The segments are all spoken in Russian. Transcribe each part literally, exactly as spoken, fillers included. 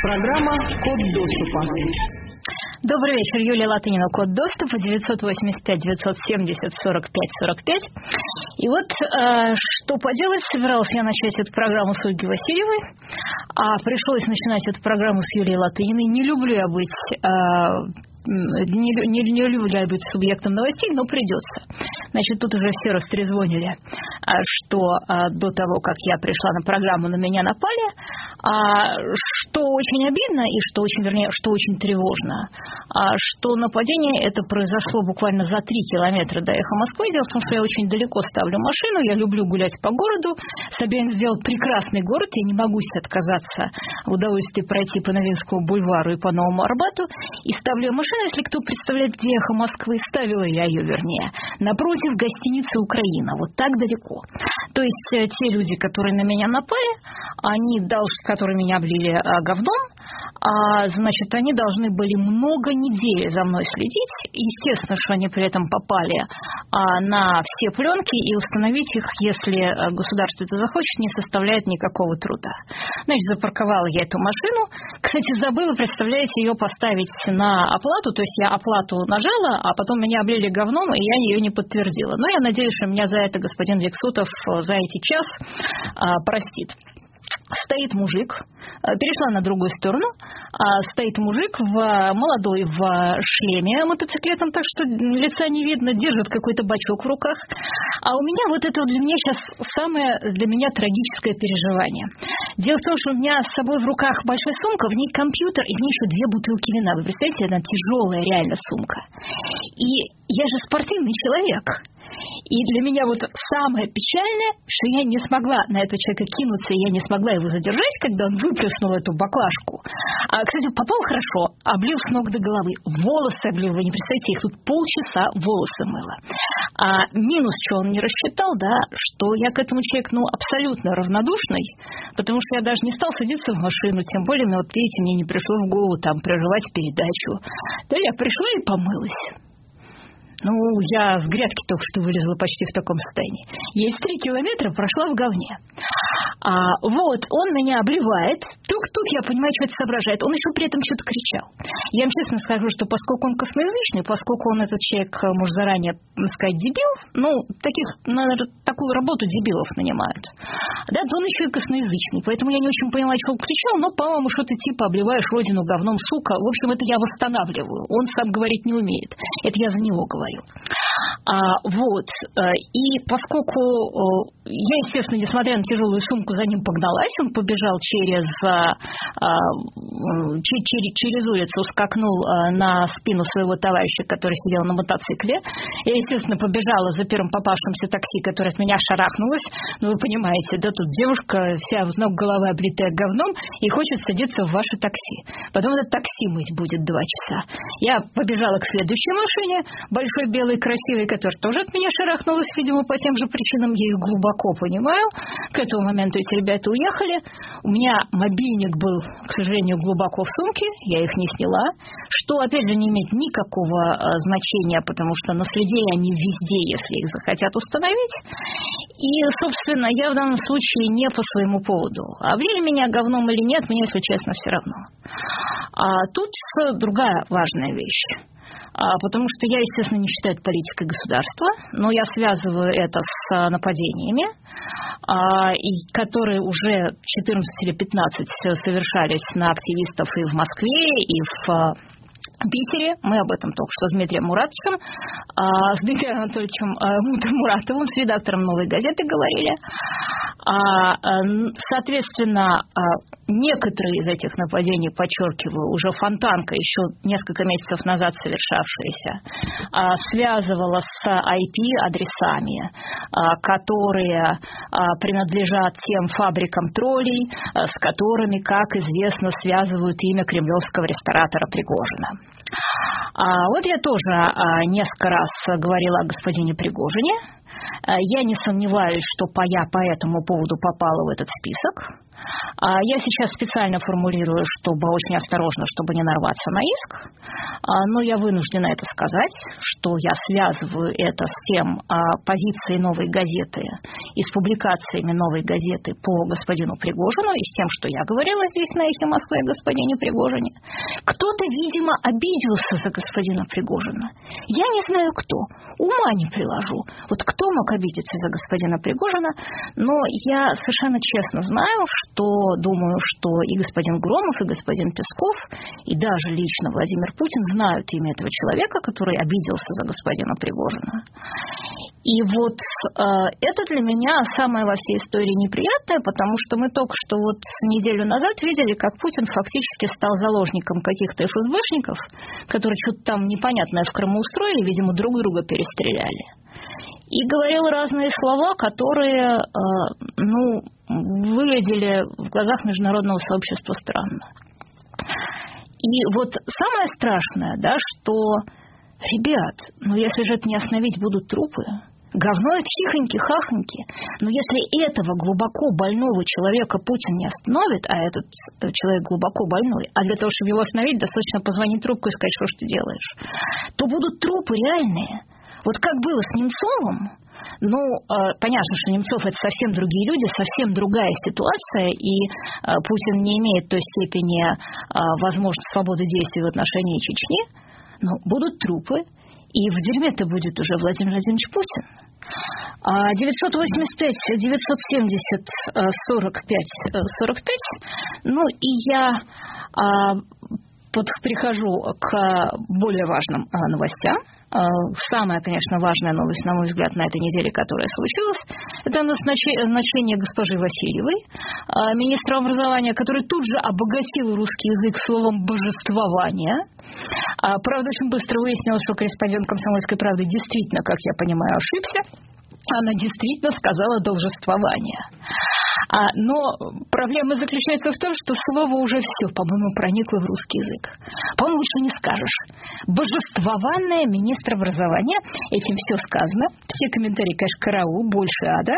Программа «Код доступа». Добрый вечер, Юлия Латынина, код доступа девятьсот восемьдесят пять девятьсот семьдесят сорок пять сорок пять. И вот э, что поделать, собиралась я начать эту программу с Ольги Васильевой, а пришлось начинать эту программу с Юлией Латыниной. Не люблю я быть... Э, Не, не, не люблю я быть субъектом новостей, но придется. Значит, тут уже все растрезвонили, что до того, как я пришла на программу, на меня напали, что очень обидно и что очень, вернее, что очень тревожно, что нападение это произошло буквально за три километра до «Эхо Москвы». Дело в том, что я очень далеко ставлю машину, я люблю гулять по городу. Собянин сделал прекрасный город, я не могу отказаться в удовольствии пройти по Новинскому бульвару и по Новому Арбату, и ставлю машину. Если кто представляет, где «Эхо Москвы», ставила я ее, вернее, напротив гостиницы «Украина», вот так далеко. То есть те люди, которые на меня напали, они, которые меня облили говном, а, значит, они должны были много недель за мной следить. Естественно, что они при этом попали а, на все пленки, и установить их, если государство это захочет, не составляет никакого труда. Значит, запарковала я эту машину. Кстати, забыла, представляете, ее поставить на оплату. То есть я оплату нажала, а потом меня облили говном, и я ее не подтвердила. Но я надеюсь, что меня за это господин Лексутов за эти час а, простит. Стоит мужик, перешла на другую сторону, стоит мужик в, молодой в шлеме мотоциклетом, так что лица не видно, держит какой-то бачок в руках. А у меня вот это для меня сейчас самое для меня трагическое переживание. Дело в том, что у меня с собой в руках большая сумка, в ней компьютер и в ней еще две бутылки вина. Вы представляете, она тяжелая реально сумка. И я же спортивный человек. И для меня вот самое печальное, что я не смогла на этого человека кинуться, и я не смогла его задержать, когда он выплеснул эту баклажку. А, кстати, попал хорошо, облил с ног до головы. Волосы облил, вы не представляете, их тут полчаса волосы мыло. А минус, что он не рассчитал, да, что я к этому человеку, ну, абсолютно равнодушный, потому что я даже не стал садиться в машину, тем более, ну, вот видите, мне не пришло в голову там прерывать передачу. Да, я пришла и помылась. Ну, я с грядки только что вылезла почти в таком состоянии. Есть три километра, прошла в говне. А, вот, он меня обливает. Только тут я понимаю, что это соображает. Он еще при этом что-то кричал. Я вам честно скажу, что поскольку он косноязычный, поскольку он, этот человек, может заранее сказать, дебил, ну, таких, наверное, такую работу дебилов нанимают. Да, то он еще и косноязычный. Поэтому я не очень поняла, что он кричал, но, по-моему, что-то типа обливаешь родину говном, сука. В общем, это я восстанавливаю. Он сам говорить не умеет. Это я за него говорю. А, вот. И поскольку я, естественно, несмотря на тяжелую сумку, за ним погналась, он побежал через, через, через улицу, скакнул на спину своего товарища, который сидел на мотоцикле. Я, естественно, побежала за первым попавшимся такси, которое от меня шарахнулось. Ну, вы понимаете, да, тут девушка вся в ног головы облитая говном и хочет садиться в ваше такси. Потом это такси мыть будет два часа. Я побежала к следующей машине, большой белый, красивый, который тоже от меня шарахнулась, видимо, по тем же причинам, я их глубоко понимаю. К этому моменту эти ребята уехали. У меня мобильник был, к сожалению, глубоко в сумке, я их не сняла, что, опять же, не имеет никакого а, значения, потому что наследие они везде, если их захотят установить. И, собственно, я в данном случае не по своему поводу. Облили меня говном или нет, мне, если честно, все равно. А тут другая важная вещь. А, потому что я, естественно, не считаю это политикой государства, но я связываю это с нападениями, а, и, которые уже четырнадцать или пятнадцать совершались на активистов и в Москве, и в Питере. Мы об этом только что с Дмитрием Муратовичем, с Дмитрием Анатольевичем Муратовым, с редактором «Новой газеты» говорили. Соответственно, некоторые из этих нападений, подчеркиваю, уже Фонтанка, еще несколько месяцев назад совершавшаяся, связывала с ай пи-адресами, которые принадлежат тем фабрикам троллей, с которыми, как известно, связывают имя кремлевского ресторатора Пригожина. А вот я тоже а, несколько раз говорила о господине Пригожине. А, я не сомневаюсь, что я по этому поводу попала в этот список. Я сейчас специально формулирую, чтобы очень осторожно, чтобы не нарваться на иск, но я вынуждена это сказать, что я связываю это с тем позицией «Новой газеты» и с публикациями «Новой газеты» по господину Пригожину и с тем, что я говорила здесь на «Эхе Москвы» о господине Пригожине. Кто-то, видимо, обиделся за господина Пригожина. Я не знаю, кто. Ума не приложу. Вот кто мог обидеться за господина Пригожина, но я совершенно честно знаю, что думаю, что и господин Громов, и господин Песков, и даже лично Владимир Путин знают имя этого человека, который обиделся за господина Пригожина. И вот э, это для меня самое во всей истории неприятное, потому что мы только что вот неделю назад видели, как Путин фактически стал заложником каких-то эф эс бэшников, которые что-то там непонятное в Крыму устроили, видимо, друг друга перестреляли. И говорил разные слова, которые, э, ну, выглядели в глазах международного сообщества странно. И вот самое страшное, да, что, ребят, ну если же это не остановить, будут трупы. Говно это хихоньки-хахоньки. Но если этого глубоко больного человека Путин не остановит, а этот человек глубоко больной, а для того, чтобы его остановить, достаточно позвонить трубку и сказать, что ж ты делаешь, то будут трупы реальные. Вот как было с Немцовым, ну, э, понятно, что Немцов это совсем другие люди, совсем другая ситуация, и э, Путин не имеет той степени э, возможности свободы действий в отношении Чечни, но будут трупы, и в дерьме-то будет уже Владимир Владимирович Путин. девятьсот восемьдесят пять девятьсот семьдесят сорок пять сорок пять, ну, и я э, вот прихожу к более важным э, новостям. Самая, конечно, важная новость, на мой взгляд, на этой неделе, которая случилась, это назначение госпожи Васильевой, министра образования, который тут же обогатил русский язык словом «божествование». Правда, очень быстро выяснилось, что корреспондент «Комсомольской правды» действительно, как я понимаю, ошибся. Она действительно сказала «должествование». А, но проблема заключается в том, что слово уже все, по-моему, проникло в русский язык. По-моему, лучше не скажешь. Божествованное министр образования. Этим все сказано. Все комментарии, конечно, караул, больше ада.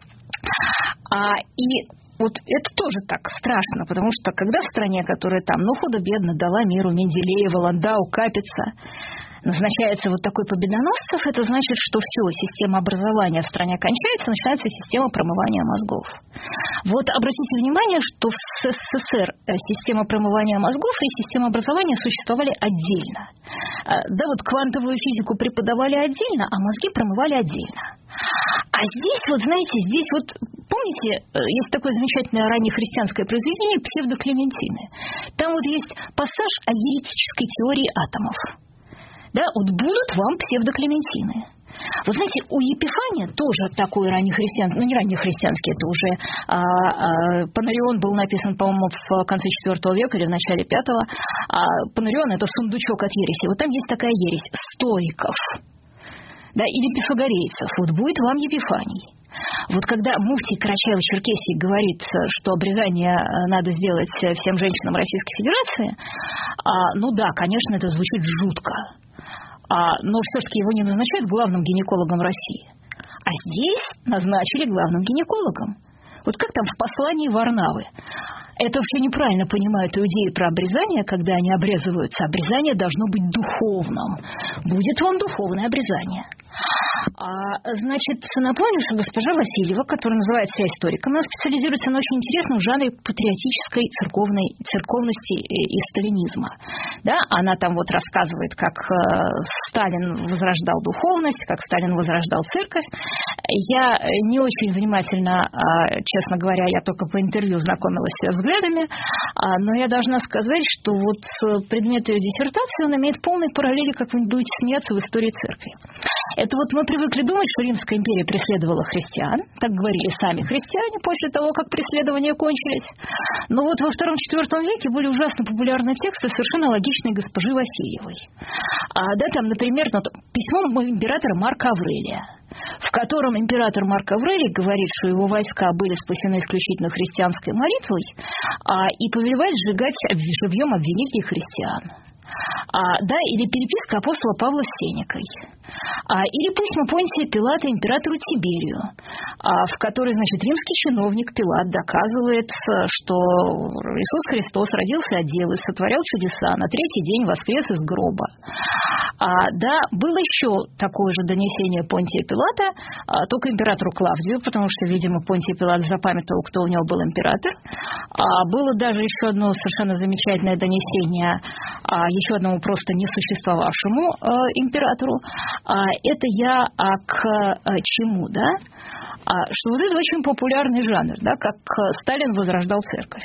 А, и вот это тоже так страшно, потому что когда в стране, которая там, ну, худо-бедно дала миру Менделеева, Ландау, Капица, назначается вот такой победоносцев, это значит, что все, система образования в стране кончается, начинается система промывания мозгов. Вот обратите внимание, что в эс эс эс эр система промывания мозгов и система образования существовали отдельно. Да, вот квантовую физику преподавали отдельно, а мозги промывали отдельно. А здесь, вот знаете, здесь вот, помните, есть такое замечательное раннехристианское произведение «Псевдоклементины». Там вот есть пассаж о еретической теории атомов. Да, вот будут вам псевдоклементины. Вы знаете, у Епифания тоже такой раннехристианский, ну не раннехристианский, это уже а, а, Панарион был написан, по-моему, в конце четвёртого века или в начале пятого. А Панарион — это сундучок от ереси. Вот там есть такая ересь стоиков, да, или пифагорейцев. Вот будет вам Епифаний. Вот когда муфтий Карачаево-Черкесии говорит, что обрезание надо сделать всем женщинам Российской Федерации, а, ну да, конечно, это звучит жутко. А, но все-таки его не назначают главным гинекологом России. А здесь назначили главным гинекологом. Вот как там в послании Варнавы. Это все неправильно понимают иудеи про обрезание, когда они обрезываются. Обрезание должно быть духовным. Будет вам духовное обрезание. А, значит, напомню, что госпожа Васильева, которая называет себя историком, она специализируется на очень интересном жанре патриотической церковной, церковности и сталинизма. Да? Она там вот рассказывает, как э, Сталин возрождал духовность, как Сталин возрождал церковь. Я не очень внимательно, э, честно говоря, я только по интервью знакомилась с ее взглядами, э, но я должна сказать, что вот предмет ее диссертации, он имеет полные параллели, как вы будете смеяться, в истории церкви. Это вот мы привыкли думать, что Римская империя преследовала христиан. Так говорили сами христиане после того, как преследования кончились. Но вот во втором-четвёртом веке были ужасно популярны тексты совершенно логичной госпожи Васильевой. А, да, там, например, ну, письмо императора Марка Аврелия, в котором император Марк Аврелий говорит, что его войска были спасены исключительно христианской молитвой, а, и повелевает сжигать живьем обвинителей христиан. А, да, или переписка апостола Павла с Сенекой. А, или письма Понтия Пилата императору Тиберию, а, в которой, значит, римский чиновник Пилат доказывает, что Иисус Христос родился от девы, сотворял чудеса, на третий день воскрес из гроба. А, да, было еще такое же донесение Понтия Пилата, а, только императору Клавдию, потому что, видимо, Понтий Пилат запамятовал, кто у него был император. А, было даже еще одно совершенно замечательное донесение а, еще одному просто несуществовавшему а, императору. А, это я а, к а, чему, да? А, что вот это очень популярный жанр, да, как Сталин возрождал церковь.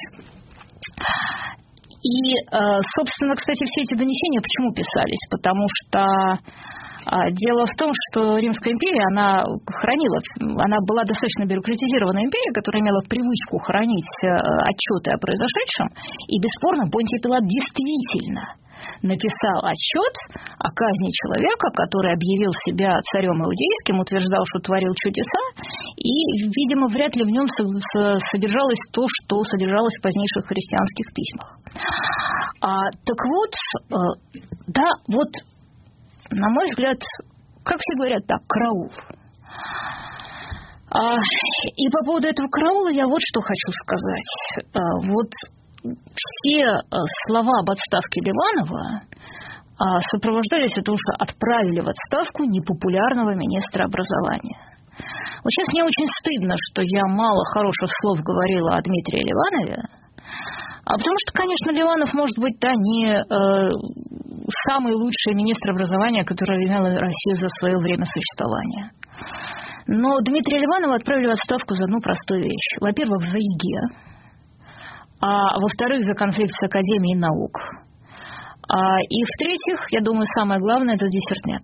И, собственно, кстати, все эти донесения почему писались? Потому что дело в том, что Римская империя, она хранила, она была достаточно бюрократизированная империя, которая имела привычку хранить отчеты о произошедшем, и, бесспорно, Понтий Пилат действительно написал отчет о казни человека, который объявил себя царем иудейским, утверждал, что творил чудеса, и, видимо, вряд ли в нем содержалось то, что содержалось в позднейших христианских письмах. А, так вот, да, вот, на мой взгляд, как все говорят, так, караул. А, и по поводу этого караула я вот что хочу сказать. А, вот все слова об отставке Ливанова сопровождались тем, что отправили в отставку непопулярного министра образования. Вот сейчас мне очень стыдно, что я мало хороших слов говорила о Дмитрии Ливанове, а потому что, конечно, Ливанов, может быть, да, не э, самый лучший министр образования, который имела Россия за свое время существования. Но Дмитрия Ливанова отправили в отставку за одну простую вещь. Во-первых, за ЕГЭ. А во-вторых, за конфликт с Академией наук. А, и в-третьих, я думаю, самое главное – это диссертнет.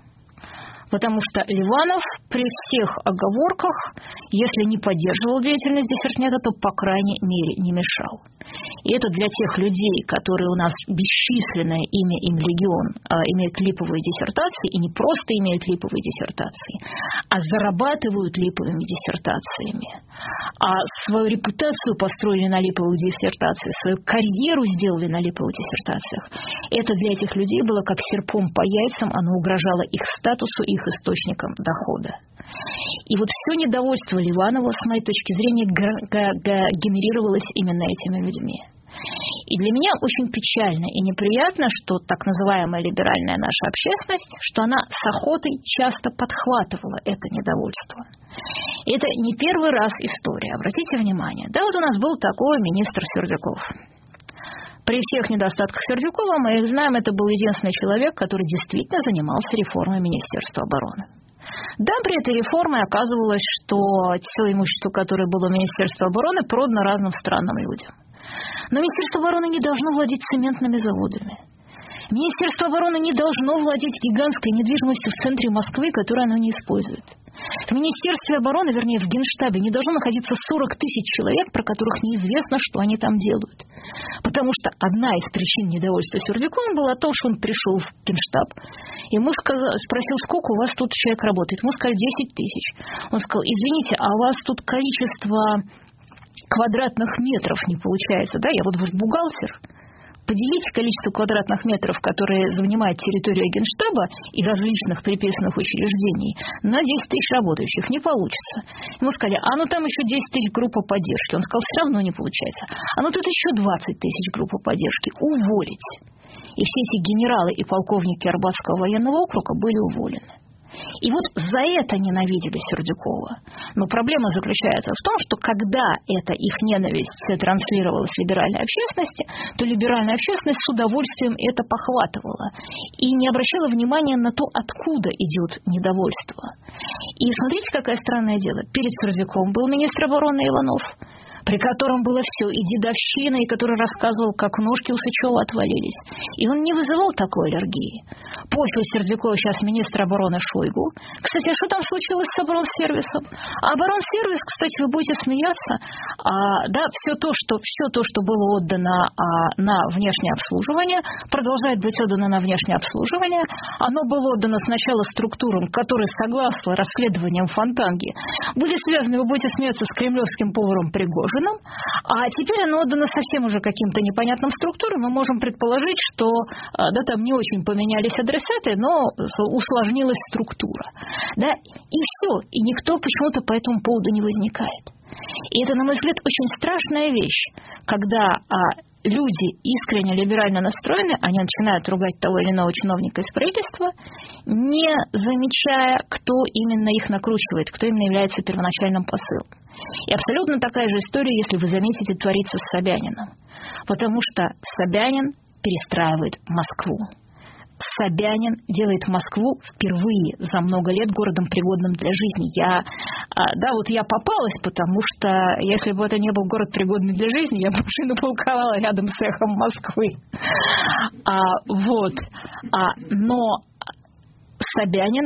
Потому что Ливанов при всех оговорках, если не поддерживал деятельность диссертнета, то, по крайней мере, не мешал. И это для тех людей, которые у нас бесчисленное имя им легион, имеют липовые диссертации, и не просто имеют липовые диссертации, а зарабатывают липовыми диссертациями, а свою репутацию построили на липовых диссертациях, свою карьеру сделали на липовых диссертациях. Это для этих людей было как серпом по яйцам, оно угрожало их статусу, их источникам дохода. И вот все недовольство Ливанова, с моей точки зрения, генерировалось именно этими людьми. И для меня очень печально и неприятно, что так называемая либеральная наша общественность, что она с охотой часто подхватывала это недовольство. И это не первый раз история, обратите внимание. Да, вот у нас был такой министр Сердюков. При всех недостатках Сердюкова, мы их знаем, это был единственный человек, который действительно занимался реформой Министерства обороны. Да, при этой реформе оказывалось, что все имущество, которое было в Министерстве обороны, продано разным странным людям. Но Министерство обороны не должно владеть цементными заводами. Министерство обороны не должно владеть гигантской недвижимостью в центре Москвы, которую оно не использует. В Министерстве обороны, вернее, в Генштабе, не должно находиться сорок тысяч человек, про которых неизвестно, что они там делают. Потому что одна из причин недовольства Сердюковым была то, что он пришел в Генштаб. Ему сказал, спросил, сколько у вас тут человек работает. Ему сказали десять тысяч. Он сказал, извините, а у вас тут количество квадратных метров не получается, да? Я вот ваш бухгалтер. Поделите количество квадратных метров, которые занимает территория Генштаба и различных приписанных учреждений, на десять тысяч работающих. Не получится. Ему сказали, а ну там еще десять тысяч группа поддержки. Он сказал, все равно не получается. А ну тут еще двадцать тысяч группа поддержки. Уволить. И все эти генералы и полковники Арбатского военного округа были уволены. И вот за это ненавидели Сердюкова. Но проблема заключается в том, что когда эта их ненависть транслировалась либеральной общественности, то либеральная общественность с удовольствием это похватывала и не обращала внимания на то, откуда идет недовольство. И смотрите, какое странное дело. Перед Сердюковым был министр обороны Иванов, при котором было все, и дедовщина, и который рассказывал, как ножки у Сычева отвалились. И он не вызывал такой аллергии. После Сердюкова сейчас министр обороны Шойгу. Кстати, а что там случилось с оборонсервисом? А оборонсервис, кстати, вы будете смеяться, а, да, все то, что, все то, что было отдано а, на внешнее обслуживание, продолжает быть отдано на внешнее обслуживание. Оно было отдано сначала структурам, которые, согласно расследованиям Фонтанги, были связаны, вы будете смеяться, с кремлевским поваром Пригожиным. ужином, а теперь оно отдано совсем уже каким-то непонятным структурам. Мы можем предположить, что да, там не очень поменялись адресаты, но усложнилась структура. Да? И все. И никто почему-то по этому поводу не возникает. И это, на мой взгляд, очень страшная вещь, когда а, люди искренне либерально настроены, они начинают ругать того или иного чиновника из правительства, не замечая, кто именно их накручивает, кто именно является первоначальным посылом. И абсолютно такая же история, если вы заметите, творится с Собяниным. Потому что Собянин перестраивает Москву. Собянин делает Москву впервые за много лет городом, пригодным для жизни. Я, да, вот я попалась, потому что если бы это не был город, пригодный для жизни, я бы машину полковала рядом с эхом Москвы. А, вот. А, но Собянин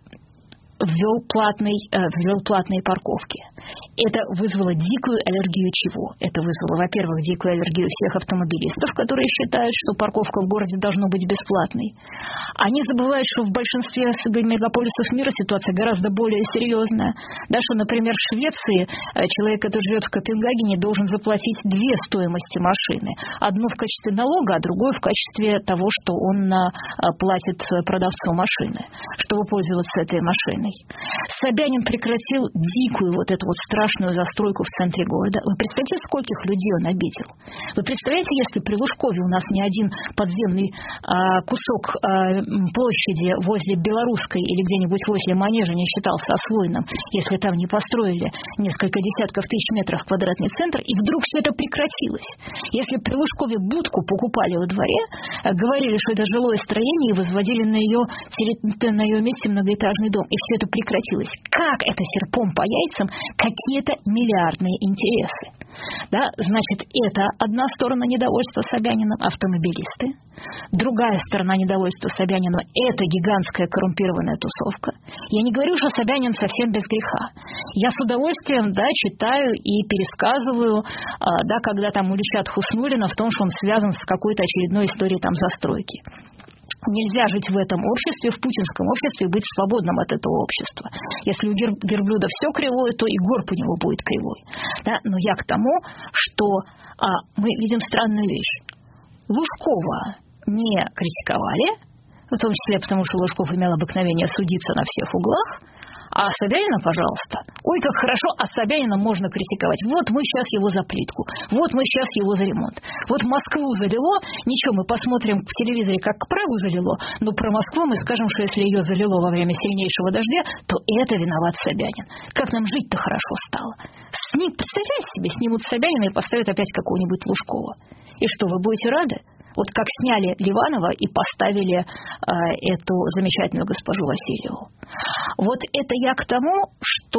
ввел, платный, ввел платные парковки. Это вызвало дикую аллергию чего? Это вызвало, во-первых, дикую аллергию всех автомобилистов, которые считают, что парковка в городе должна быть бесплатной. Они забывают, что в большинстве мегаполисов мира ситуация гораздо более серьезная. Да, что, например, в Швеции человек, который живет в Копенгагене, должен заплатить две стоимости машины. Одну в качестве налога, а другую в качестве того, что он платит продавцу машины, чтобы пользоваться этой машиной. Собянин прекратил дикую вот эту вот страшную застройку в центре города. Вы представляете, скольких людей он обидел? Вы представляете, если при Лужкове у нас ни один подземный а, кусок а, площади возле Белорусской или где-нибудь возле Манежа не считался освоенным, если там не построили несколько десятков тысяч метров квадратный центр, и вдруг все это прекратилось. Если при Лужкове будку покупали во дворе, говорили, что это жилое строение, и возводили на ее, на ее месте многоэтажный дом, и все это прекратилось. Как это серпом по яйцам? Какие-то миллиардные интересы. Да? Значит, это одна сторона недовольства Собяниным — автомобилисты. Другая сторона недовольства Собяниным — это гигантская коррумпированная тусовка. Я не говорю, что Собянин совсем без греха. Я с удовольствием, да, читаю и пересказываю, да, когда там уличат Хуснуллина в том, что он связан с какой-то очередной историей там застройки. Нельзя жить в этом обществе, в путинском обществе, и быть свободным от этого общества. Если у верблюда все кривое, то и горб у него будет кривой. Да? Но я к тому, что а, мы видим странную вещь. Лужкова не критиковали, в том числе потому, что Лужков имел обыкновение судиться на всех углах. А Собянина, пожалуйста, ой, как хорошо, а Собянина можно критиковать. Вот мы сейчас его за плитку, вот мы сейчас его за ремонт. Вот Москву залило, ничего, мы посмотрим в телевизоре, как Прагу залило, но про Москву мы скажем, что если ее залило во время сильнейшего дождя, то это виноват Собянин. Как нам жить-то хорошо стало. С ним, представляете себе, снимут Собянина и поставят опять какого-нибудь Лужкова. И что, вы будете рады? Вот как сняли Ливанова и поставили э, эту замечательную госпожу Васильеву. Вот это я к тому, что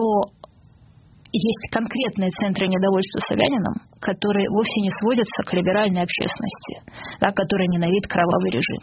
есть конкретные центры недовольства Собяниным, которые вовсе не сводятся к либеральной общественности, да, которая ненавидит кровавый режим.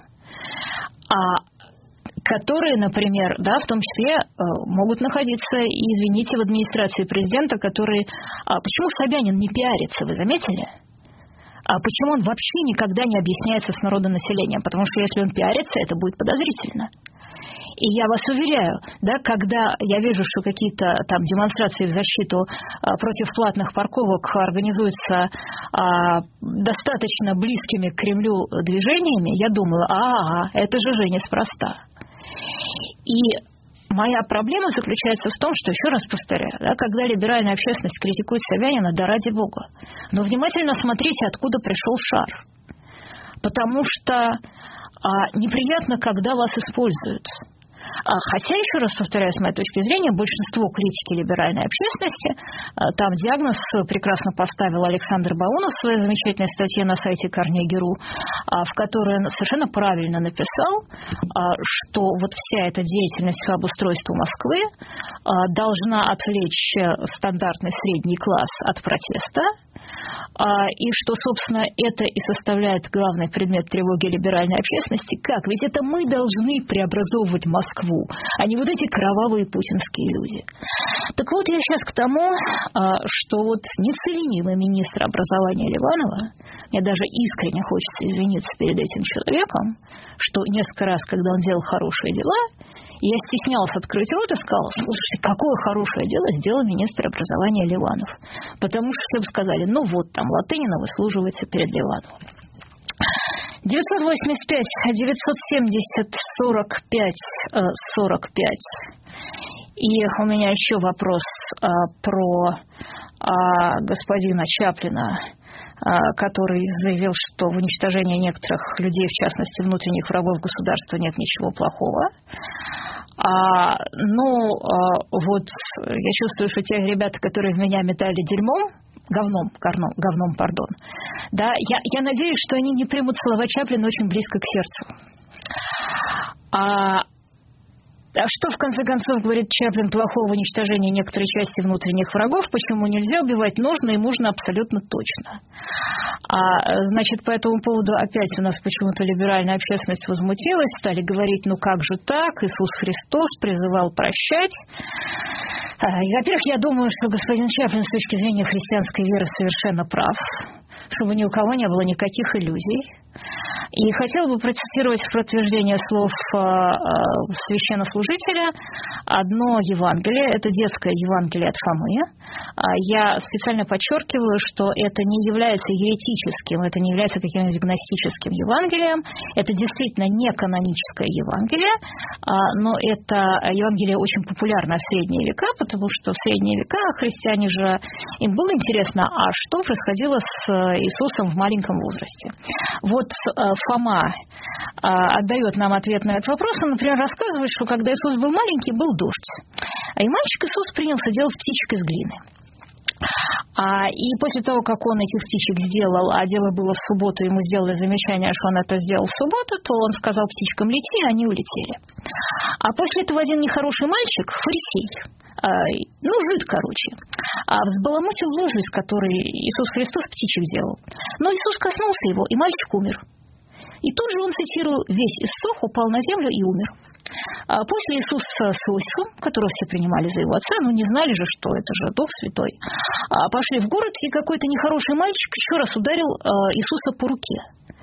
А которые, например, да, в том числе э, могут находиться, и, извините, в администрации президента, которые... А почему Собянин не пиарится, вы заметили? А почему он вообще никогда не объясняется с народонаселением? Потому что если он пиарится, это будет подозрительно. И я вас уверяю, да, когда я вижу, что какие-то там демонстрации в защиту а, против платных парковок организуются а, достаточно близкими к Кремлю движениями, я думаю, а, это же же неспроста. И моя проблема заключается в том, что, еще раз повторяю, да, когда либеральная общественность критикует Собянина, да ради бога, но внимательно смотрите, откуда пришел шар. Потому что а, неприятно, когда вас используют. А, хотя, еще раз повторяю, с моей точки зрения, большинство критики либеральной общественности, а, там диагноз прекрасно поставил Александр Баунов в своей замечательной статье на сайте Carnegie.ru, а, в которой он совершенно правильно написал, а, что вот вся эта деятельность по обустройству Москвы а, должна отвлечь стандартный средний класс от протеста, и что, собственно, это и составляет главный предмет тревоги либеральной общественности. Как? Ведь это мы должны преобразовывать Москву, а не вот эти кровавые путинские люди. Так вот, я сейчас к тому, что вот неценимый министр образования Ливанова, мне даже искренне хочется извиниться преклониться перед этим человеком, что несколько раз, когда он делал хорошие дела, я стеснялась открыть рот и сказала: слушайте, какое хорошее дело сделал министр образования Ливанов. Потому что все бы сказали: ну вот, там Латынина выслуживается перед Ливановым. девятьсот восемьдесят пять девятьсот семьдесят сорок пять сорок пять. И у меня еще вопрос а, про а, господина Чаплина, а, который заявил, что в уничтожении некоторых людей, в частности внутренних врагов государства, нет ничего плохого. А, ну, а, вот я чувствую, что те ребята, которые в меня метали дерьмом, говном, говном, говном, пардон, да, я, я надеюсь, что они не примут слова Чаплина очень близко к сердцу. А А что, в конце концов, говорит Чаплин, плохого уничтожения некоторой части внутренних врагов? Почему нельзя убивать нужно и можно абсолютно точно? А, значит, по этому поводу опять у нас почему-то либеральная общественность возмутилась, стали говорить: ну как же так, Иисус Христос призывал прощать. А, и, во-первых, я думаю, что господин Чаплин с точки зрения христианской веры совершенно прав, чтобы ни у кого не было никаких иллюзий. И хотела бы процитировать в подтверждение слов э, э, священнослужителя одно Евангелие, это детское Евангелие от Фомы. Я специально подчеркиваю, что это не является еретическим, это не является каким-то гностическим Евангелием, это действительно не каноническое Евангелие, но это Евангелие очень популярно в средние века, потому что в средние века христиане же, им было интересно, а что происходило с Иисусом в маленьком возрасте. Вот Фома отдает нам ответ на этот вопрос. Он, например, рассказывает, что когда Иисус был маленький, был дождь. И мальчик Иисус принялся делать птичек из глины. А, и после того, как он этих птичек сделал, а дело было в субботу, ему сделали замечание, что он это сделал в субботу, то он сказал птичкам: лети, и они улетели. А после этого один нехороший мальчик, фарисей, а, ну, жид, короче, а, взбаламутил ложу, из которой Иисус Христос птичек делал. Но Иисус коснулся его, и мальчик умер. И тут же он, цитирую, весь иссох, упал на землю и умер. А после Иисус с Иосифом, которого все принимали за его отца, ну не знали же, что это же Дух Святой, пошли в город, и какой-то нехороший мальчик еще раз ударил Иисуса по руке.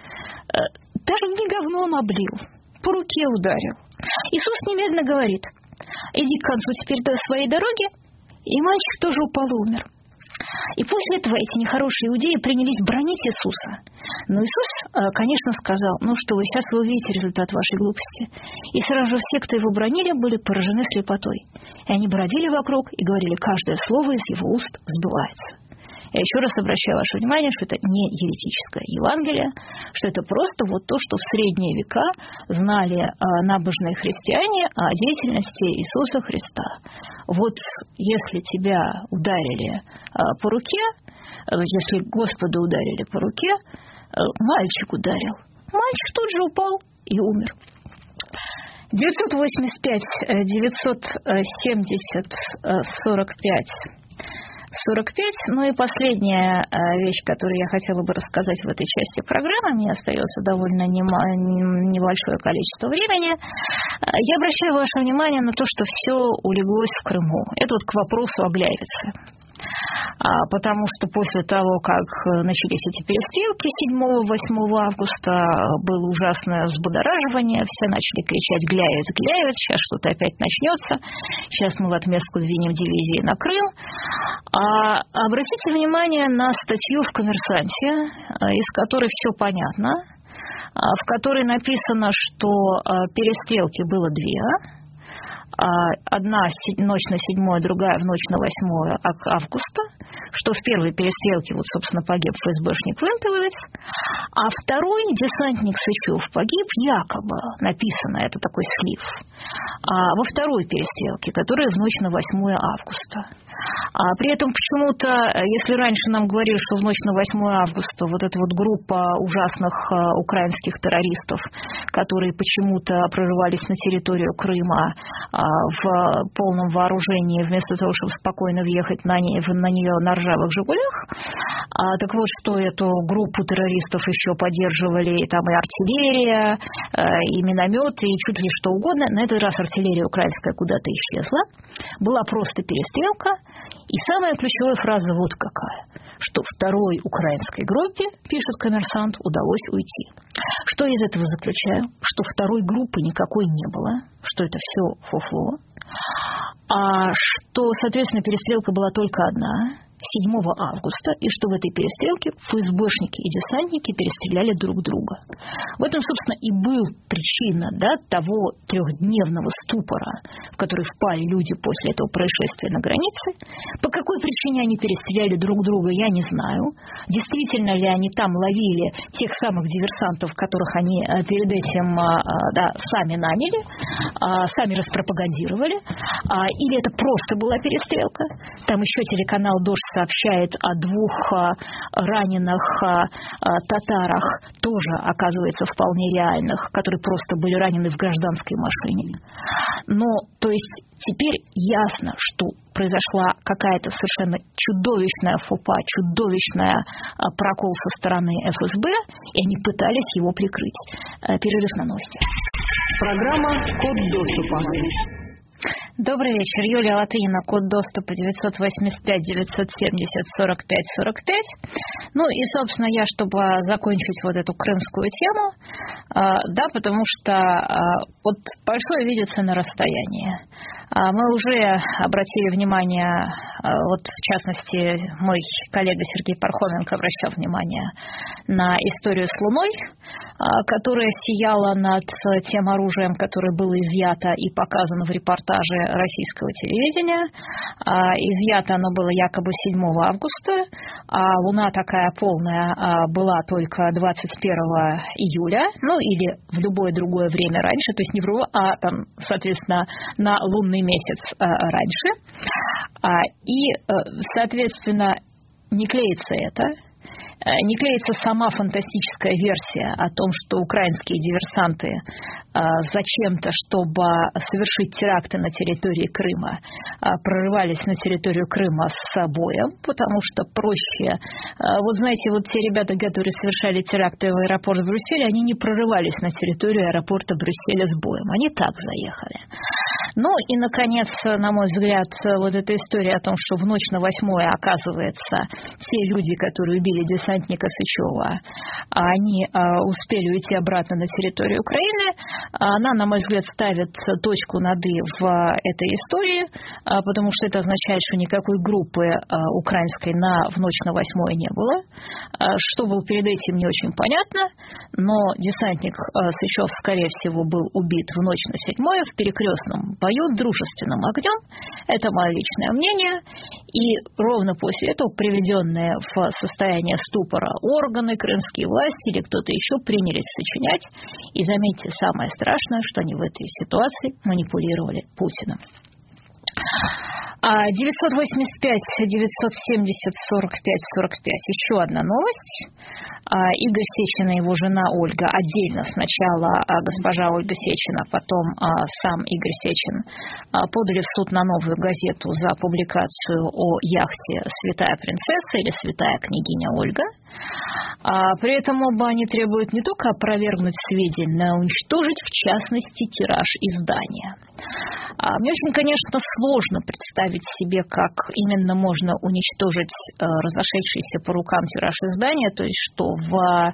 Даже не говном облил, по руке ударил. Иисус немедленно говорит: иди к концу теперь до своей дороги, и мальчик тоже упал и умер. И после этого эти нехорошие иудеи принялись бранить Иисуса. Но Иисус, конечно, сказал: ну что вы, сейчас вы увидите результат вашей глупости. И сразу же все, кто его бранили, были поражены слепотой. И они бродили вокруг и говорили: каждое слово из его уст сбывается. Я еще раз обращаю ваше внимание, что это не еретическое Евангелие, что это просто вот то, что в средние века знали набожные христиане о деятельности Иисуса Христа. Вот если тебя ударили по руке, если Господа ударили по руке, мальчик ударил, мальчик тут же упал и умер. девятьсот восемьдесят пять девятьсот семьдесят сорок пять сорок пять. Ну и последняя вещь, которую я хотела бы рассказать в этой части программы, мне остается довольно небольшое количество времени. Я обращаю ваше внимание на то, что все улеглось в Крыму. Это вот к вопросу о Гляйвице. Потому что после того, как начались эти перестрелки седьмого-восьмого августа, было ужасное взбудораживание, все начали кричать: Гляйвиц, Гляйвиц, сейчас что-то опять начнется, сейчас мы в отместку двинем дивизии на Крым. А обратите внимание на статью в «Коммерсанте», из которой все понятно, в которой написано, что перестрелки было две. Одна ночь на седьмое, другая в ночь на восьмое августа, что в первой перестрелке, вот, собственно, погиб ФСБшник Вымпеловец, а второй десантник Сычев погиб якобы, написано, это такой слив, а во второй перестрелке, которая в ночь на восьмое августа. А при этом почему-то, если раньше нам говорили, что в ночь на восьмое августа вот эта вот группа ужасных украинских террористов, которые почему-то прорывались на территорию Крыма в полном вооружении, вместо того, чтобы спокойно въехать на нее, на нее на ржавых «Жигулях». А, так вот, что эту группу террористов еще поддерживали там и артиллерия, и минометы, и чуть ли что угодно. На этот раз артиллерия украинская куда-то исчезла. Была просто перестрелка. И самая ключевая фраза вот какая, что второй украинской группе, пишет «Коммерсант», удалось уйти. Что я из этого заключаю? Что второй группы никакой не было, что это все фуфло, а что, соответственно, перестрелка была только одна, седьмого августа, и что в этой перестрелке ФСБшники и десантники перестреляли друг друга. В этом, собственно, и был причина, да, того трехдневного ступора, в который впали люди после этого происшествия на границе. По какой причине они перестреляли друг друга, я не знаю. Действительно ли они там ловили тех самых диверсантов, которых они перед этим, да, сами наняли, сами распропагандировали, или это просто была перестрелка. Там еще телеканал «Дождь» сообщает о двух раненых татарах, тоже, оказывается, вполне реальных, которые просто были ранены в гражданской машине. Но, то есть, теперь ясно, что произошла какая-то совершенно чудовищная фопа, чудовищная прокол со стороны эф эс бэ, и они пытались его прикрыть. Перерыв на новости. Программа «Код доступа». Добрый вечер. Юлия Латынина, код доступа девятьсот восемьдесят пять девятьсот семьдесят сорок пять сорок пять. Ну и, собственно, я, чтобы закончить вот эту крымскую тему, да, потому что вот большое видится на расстоянии. Мы уже обратили внимание, вот в частности, мой коллега Сергей Пархоменко обращал внимание на историю с Луной, которая сияла над тем оружием, которое было изъято и показано в репортаже российского телевидения. Изъято оно было якобы седьмого августа, а Луна такая полная была только двадцать первого июля, ну или в любое другое время раньше, то есть не в РУ, а там, соответственно, на лунный месяц раньше. И, соответственно, не клеится это. Не клеится сама фантастическая версия о том, что украинские диверсанты зачем-то, чтобы совершить теракты на территории Крыма, прорывались на территорию Крыма с боем, потому что проще... Вот знаете, вот те ребята, которые совершали теракты в аэропорт Брюсселя, они не прорывались на территорию аэропорта Брюсселя с боем, они так заехали. Ну и, наконец, на мой взгляд, вот эта история о том, что в ночь на восьмое, оказывается, те люди, которые убили десантника Сычева, они успели уйти обратно на территорию Украины, она, на мой взгляд, ставит точку над «и» в этой истории, потому что это означает, что никакой группы украинской на, в ночь на восьмое не было. Что было перед этим, не очень понятно, но десантник Сычев, скорее всего, был убит в ночь на седьмое в перекрестном бою дружественным огнем. Это мое личное мнение. И ровно после этого приведенные в состояние ступора органы, крымские власти или кто-то еще принялись сочинять. И заметьте, самое страшное, что они в этой ситуации манипулировали Путиным. девятьсот восемьдесят пять девятьсот семьдесят сорок пять сорок пять. Еще одна новость. Игорь Сечин и его жена Ольга, отдельно сначала госпожа Ольга Сечина, потом сам Игорь Сечин, подали в суд на Новую газету за публикацию о яхте «Святая принцесса» или «Святая княгиня Ольга». При этом оба они требуют не только опровергнуть сведения, но и уничтожить, в частности, тираж издания. Мне очень, конечно, сложно представить себе, как именно можно уничтожить разошедшийся по рукам тираж издания, то есть что в,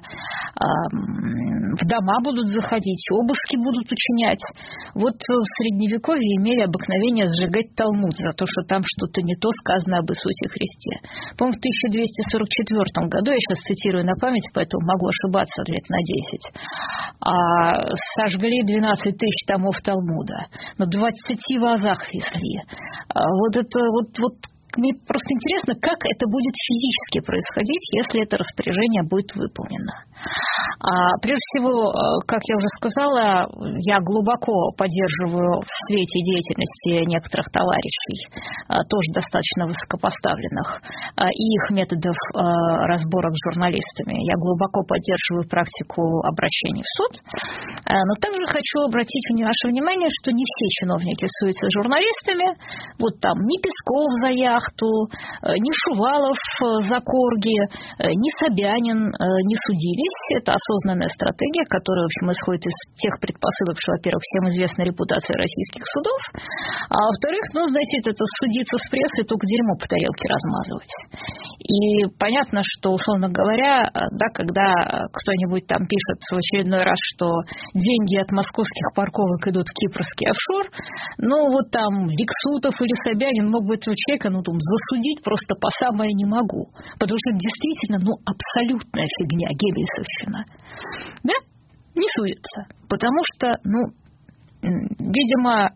в дома будут заходить, обыски будут учинять. Вот в Средневековье имели обыкновение сжигать Талмуд за то, что там что-то не то сказано об Иисусе Христе. По-моему, в тысяча двести сорок четвёртом году, я сейчас цитирую на память, поэтому могу ошибаться лет на десять, сожгли двенадцать тысяч томов Талмуда. На двадцати вазах везли. Вот это вот, вот мне просто интересно, как это будет физически происходить, если это распоряжение будет выполнено. А, прежде всего, как я уже сказала, я глубоко поддерживаю в свете деятельности некоторых товарищей, тоже достаточно высокопоставленных, и их методов разборок с журналистами. Я глубоко поддерживаю практику обращений в суд, но также хочу обратить ваше внимание, что не все чиновники суются с журналистами. Вот там ни Песков за яхтой, яхту, ни Шувалов за Корги, ни Собянин не судились. Это осознанная стратегия, которая, в общем, исходит из тех предпосылок, что, во-первых, всем известна репутация российских судов, а во-вторых, ну, знаете, это судиться с прессой, только дерьмо по тарелке размазывать. И понятно, что, условно говоря, да, когда кто-нибудь там пишет в очередной раз, что деньги от московских парковок идут в кипрский офшор, ну, вот там Лексутов или Собянин мог бы этого человека, ну, там, засудить просто по самое не могу. Потому что это действительно, ну, абсолютная фигня, геббельсовщина. Да? Не судятся. Потому что, ну, видимо,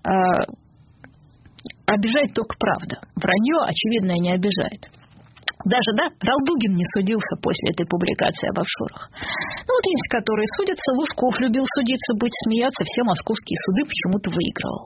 обижает только правда. Вранье, очевидно, не обижает. Даже, да, Ралдугин не судился после этой публикации об офшорах. Ну, вот есть, которые судятся. Лужков любил судиться, быть, смеяться. Все московские суды почему-то выигрывал.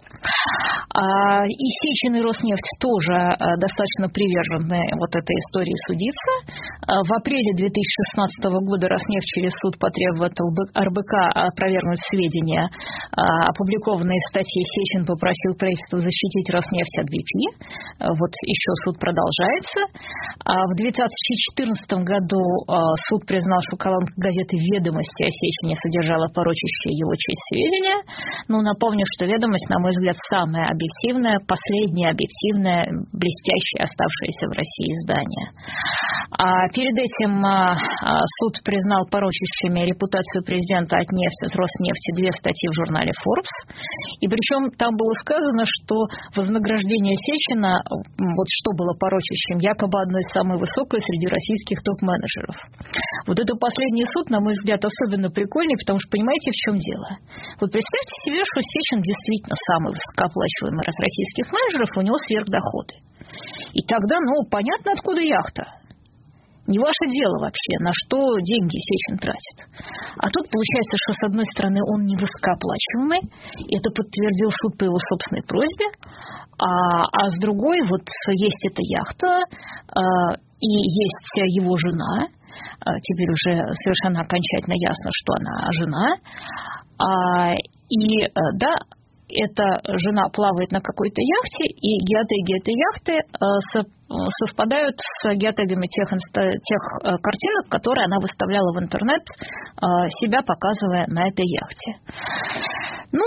А, и Сечин и Роснефть тоже а, достаточно привержены вот этой истории судиться. А, в апреле две тысячи шестнадцатого года Роснефть через суд потребовал от эр бэ ка опровергнуть сведения, а, опубликованные в статье. Сечин попросил правительство защитить Роснефть от би пи. А, вот еще суд продолжается. А, В две тысячи четырнадцатом году суд признал, что колонка газеты «Ведомости» о Сечине содержала порочащие его честь сведения. Ну, напомню, что «Ведомость», на мой взгляд, самое объективное, последнее объективное, блестящее оставшееся в России издание. А перед этим суд признал порочащими репутацию президента от нефти, с Роснефти две статьи в журнале Forbes. И причем там было сказано, что вознаграждение Сечина, вот что было порочащим, якобы одно из самых высокое среди российских топ-менеджеров. Вот это последний суд, на мой взгляд, особенно прикольный, потому что понимаете, в чем дело? Вот представьте себе, что Сечин действительно самый высокооплачиваемый из российских менеджеров, у него сверхдоходы. И тогда, ну, понятно, откуда яхта. Не ваше дело вообще, на что деньги Сечин тратит. А тут получается, что с одной стороны он не высокооплачиваемый, это подтвердил суд по его собственной просьбе, а, а с другой вот есть эта яхта, а, и есть его жена, а, теперь уже совершенно окончательно ясно, что она жена, а, и да, эта жена плавает на какой-то яхте, и геотеги этой яхты совпадают с геотегами тех, тех картинок, которые она выставляла в интернет, себя показывая на этой яхте. Ну,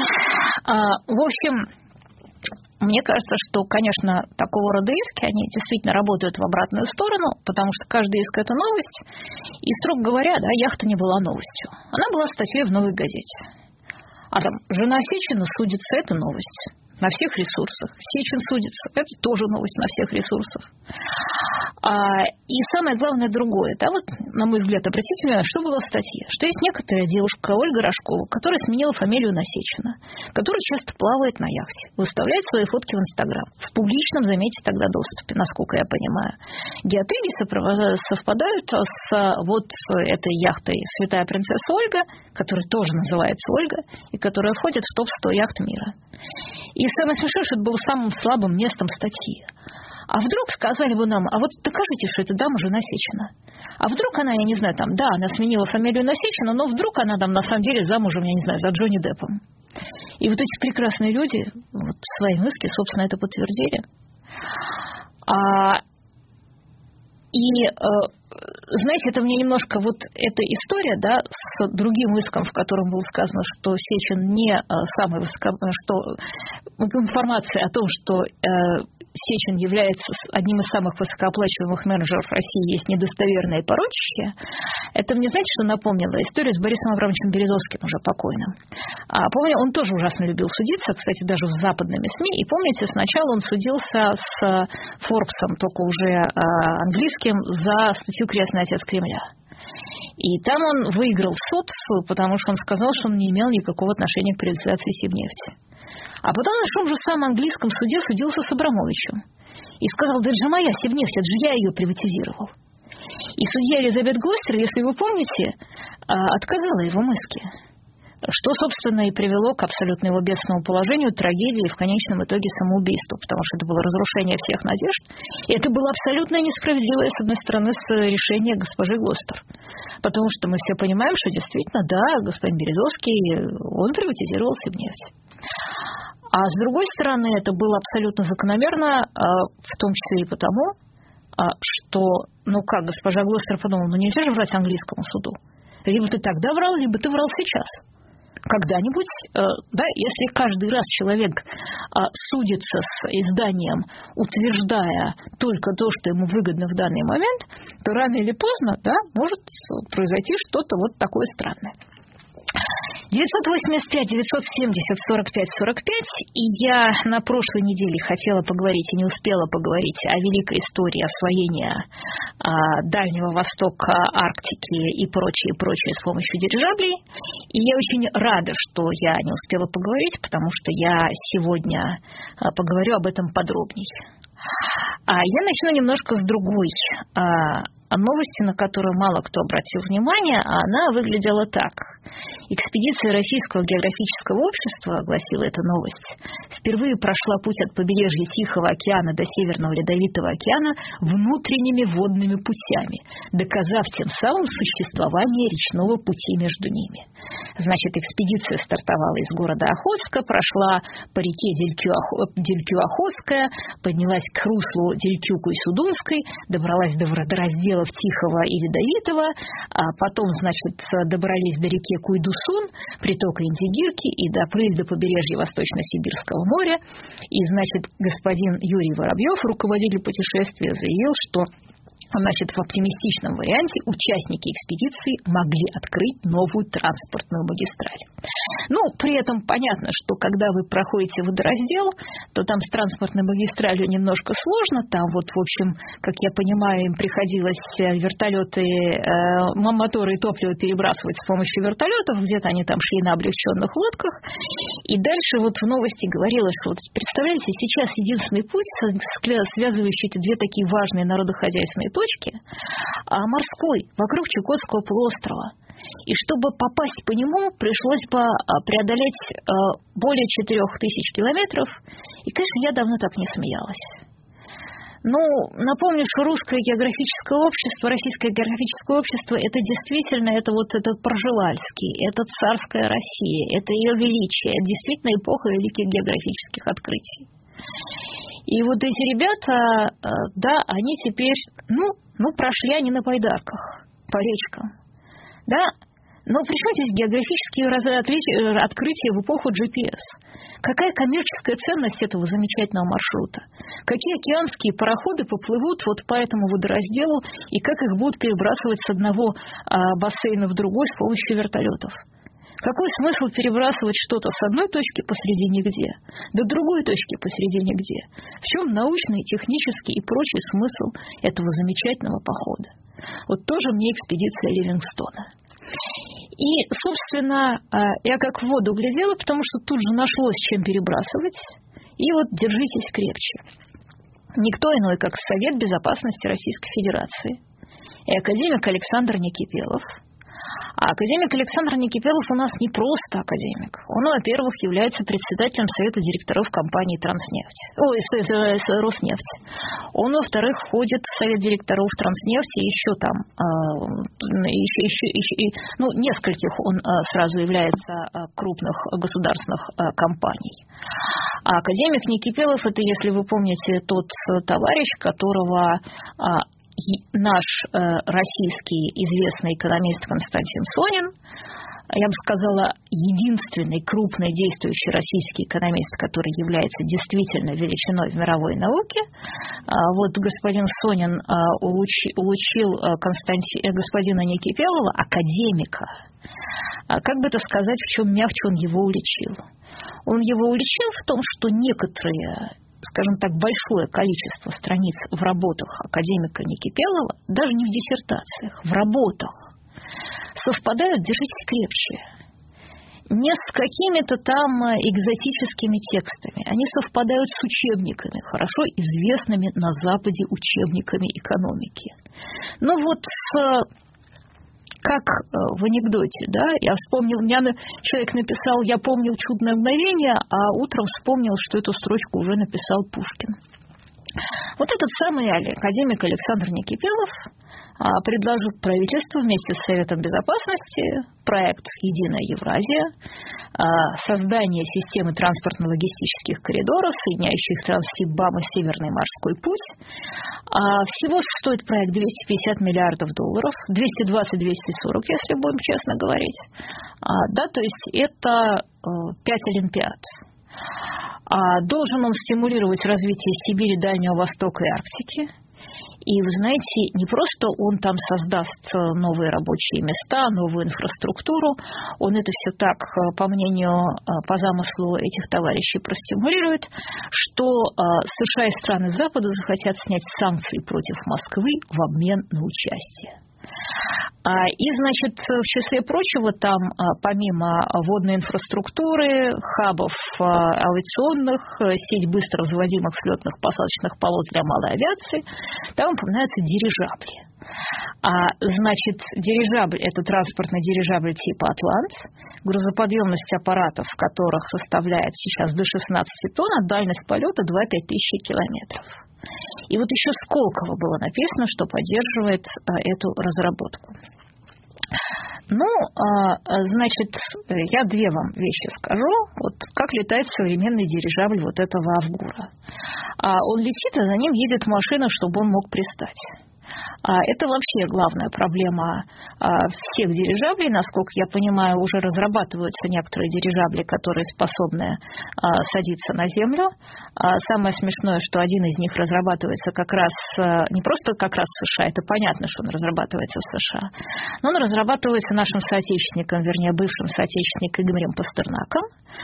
в общем, мне кажется, что, конечно, такого рода иски, они действительно работают в обратную сторону, потому что каждый иск – это новость, и, строго говоря, да, яхта не была новостью. Она была статьей в «Новой газете». А там жена Сечина судится – это новость. На всех ресурсах. Сечин судится – это тоже новость на всех ресурсах. А, и самое главное другое. Да, вот, на мой взгляд, обратите внимание, что было в статье. Что есть некоторая девушка, Ольга Рожкова, которая сменила фамилию на Сечина, которая часто плавает на яхте, выставляет свои фотки в Инстаграм. В публичном, заметьте, тогда доступе, насколько я понимаю. Геотеги совпадают с вот этой яхтой «Святая принцесса Ольга», которая тоже называется Ольга, и которая входит в топ сто яхт мира. И самое смешное, что это было самым слабым местом статьи. А вдруг сказали бы нам, а вот докажите, что эта дама жена Сечина. А вдруг она, я не знаю, там, да, она сменила фамилию на Сечина, но вдруг она там на самом деле замужем, я не знаю, за Джонни Деппом. И вот эти прекрасные люди вот, в своем иске, собственно, это подтвердили. А, и... Знаете, это мне немножко вот эта история, да, с другим иском, в котором было сказано, что Сечин не самый высоко... что информация о том, что э, Сечин является одним из самых высокооплачиваемых менеджеров России, есть недостоверная и порочащая, это мне, знаете, что напомнило? Историю с Борисом Абрамовичем Березовским, уже покойным. А, помню, он тоже ужасно любил судиться, кстати, даже с западными СМИ, и помните, сначала он судился с Форбсом, только уже э, английским, за статью «Крестный отец Кремля». И там он выиграл суд, потому что он сказал, что он не имел никакого отношения к приватизации Сибнефти. А потом на том же самом английском суде судился с Абрамовичем. И сказал, да это же моя Сибнефть, это же я ее приватизировал. И судья Элизабет Глостер, если вы помните, отказала его в иске. Что, собственно, и привело к абсолютно его бедственному положению, трагедии и в конечном итоге самоубийству, потому что это было разрушение всех надежд. И это было абсолютно несправедливое, с одной стороны, решение госпожи Глостер. Потому что мы все понимаем, что действительно, да, господин Березовский, он приватизировал Сибнефть. А с другой стороны, это было абсолютно закономерно, в том числе и потому, что, ну как, госпожа Глостер подумала, ну нельзя же врать английскому суду. Либо ты тогда врал, либо ты врал сейчас. Когда-нибудь, да, если каждый раз человек судится с изданием, утверждая только то, что ему выгодно в данный момент, то рано или поздно, да, может произойти что-то вот такое странное. девятьсот восемьдесят пять девятьсот семьдесят сорок пять сорок пять, и я на прошлой неделе хотела поговорить и не успела поговорить о великой истории освоения а, Дальнего Востока, Арктики и прочее, прочее с помощью дирижаблей. И я очень рада, что я не успела поговорить, потому что я сегодня а, поговорю об этом подробнее. А я начну немножко с другой а, новости, на которую мало кто обратил внимание, а она выглядела так. Экспедиция Российского географического общества, гласила эта новость, впервые прошла путь от побережья Тихого океана до Северного Ледовитого океана внутренними водными путями, доказав тем самым существование речного пути между ними. Значит, экспедиция стартовала из города Охотска, прошла по реке Делькю-Охотская, поднялась к руслу Делькю-Куйсудунской, добралась до водоразделов Тихого и Ледовитого, а потом, значит, добрались до реки Куйдусун, притока Индигирки, и доплыли до побережья Восточно-Сибирского моря. И, значит, господин Юрий Воробьев, руководитель путешествия, заявил, что, значит, в оптимистичном варианте участники экспедиции могли открыть новую транспортную магистраль. Ну, при этом понятно, что когда вы проходите водораздел, то там с транспортной магистралью немножко сложно. Там вот, в общем, как я понимаю, им приходилось вертолеты, э, моторы и топливо перебрасывать с помощью вертолетов. Где-то они там шли на облегченных лодках. И дальше вот в новости говорилось, что вот представляете, сейчас единственный путь, связывающий эти две такие важные народохозяйственные точки, морской, вокруг Чукотского полуострова. И чтобы попасть по нему, пришлось бы преодолеть более четырех тысяч километров. И, конечно, я давно так не смеялась. Ну, напомню, что русское географическое общество, российское географическое общество, это действительно, это вот этот Пржевальский, это царская Россия, это ее величие, это действительно эпоха великих географических открытий. И вот эти ребята, да, они теперь, ну, ну прошли они на байдарках по речкам, да, но при чем здесь географические открытия в эпоху джи пи эс? Какая коммерческая ценность этого замечательного маршрута? Какие океанские пароходы поплывут вот по этому водоразделу и как их будут перебрасывать с одного а, бассейна в другой с помощью вертолетов? Какой смысл перебрасывать что-то с одной точки посредине где до другой точки посредине где? В чем научный, технический и прочий смысл этого замечательного похода? Вот тоже мне экспедиция Ливингстона. И, собственно, я как в воду глядела, потому что тут же нашлось, чем перебрасывать. И вот держитесь крепче. Никто иной, как Совет Безопасности Российской Федерации и академик Александр Некипелов. А академик Александр Некипелов у нас не просто академик. Он, во-первых, является председателем Совета директоров компании «Транснефть». Ой, «Роснефть». Он, во-вторых, входит в Совет директоров «Транснефти» и еще там, еще, еще, еще, ну, нескольких он сразу является крупных государственных компаний. А академик Некипелов, это, если вы помните, тот товарищ, которого наш э, российский известный экономист Константин Сонин, я бы сказала, единственный крупный действующий российский экономист, который является действительно величиной в мировой науке. А вот господин Сонин а, улучи, улучил а, Константи, а, господина Некипелова, академика. А как бы это сказать, в чем мягче он его уличил? Он его уличил в том, что некоторые, скажем так, большое количество страниц в работах академика Некипелова, даже не в диссертациях, в работах, совпадают, держитесь крепче, не с какими-то там экзотическими текстами. Они совпадают с учебниками, хорошо известными на Западе учебниками экономики. Ну вот с... Как в анекдоте, да, я вспомнил, мне человек написал, я помнил чудное мгновение, а утром вспомнил, что эту строчку уже написал Пушкин. Вот этот самый академик Александр Некипелов предложил правительству вместе с Советом Безопасности проект «Единая Евразия», создание системы транспортно-логистических коридоров, соединяющих Транссиб-БАМ и Северный морской путь. Всего стоит проект двести пятьдесят миллиардов долларов, двести двадцать - двести сорок, если будем честно говорить. Да, то есть это пять олимпиад. Должен он стимулировать развитие Сибири, Дальнего Востока и Арктики. И, вы знаете, не просто он там создаст новые рабочие места, новую инфраструктуру, он это все так, по мнению, по замыслу этих товарищей, простимулирует, что США и страны Запада захотят снять санкции против Москвы в обмен на участие. И, значит, в числе прочего, там, помимо водной инфраструктуры, хабов авиационных, сеть быстро разводимых взлетных посадочных полос для малой авиации, там упоминаются дирижабли. А, значит, дирижабль – это транспортный дирижабль типа «Атлант», грузоподъемность аппаратов которых составляет сейчас до шестнадцати тонн, а дальность полета два - пять тысяч километров. И вот еще Сколково было написано, что поддерживает а, эту разработку. Ну, а, значит, я две вам вещи скажу. Вот как летает современный дирижабль вот этого Авгура. А он летит, а за ним едет машина, чтобы он мог пристать. Это вообще главная проблема всех дирижаблей. Насколько я понимаю, уже разрабатываются некоторые дирижабли, которые способны садиться на землю. Самое смешное, что один из них разрабатывается как раз, не просто как раз в США, это понятно, что он разрабатывается в США, но он разрабатывается нашим соотечественником, вернее, бывшим соотечественником Игорем Пастернаком.